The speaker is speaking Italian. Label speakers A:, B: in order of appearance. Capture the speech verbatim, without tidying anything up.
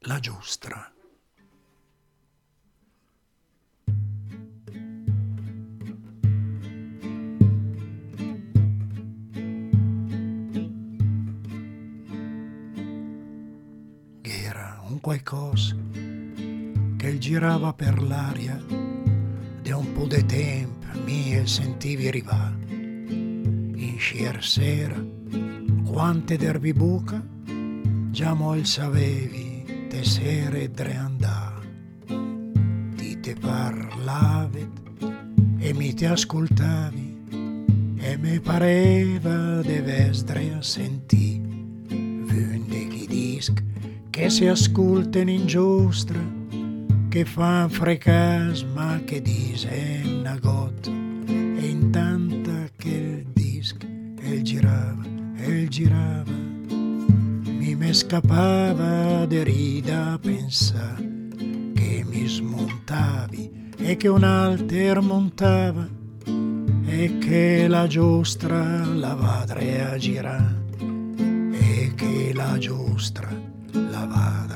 A: la giostra. Era un qualcosa che girava per l'aria, de un po' de tempo mi sentivi arrivà. In scier sera, quante derbi buca, già mol sapevi te sere dre andà. Ti te parlavi e mi ti ascoltavi e mi pareva de vesdre a sentì. Vende chi disc che si ascolten in giostra, che fan frecas ma che disen una got, e intanto che il disc e girava e girava mi me scappava de rida pensa che mi smontavi e che un alter montava e che la giostra la vadre a girare e che la giostra la vada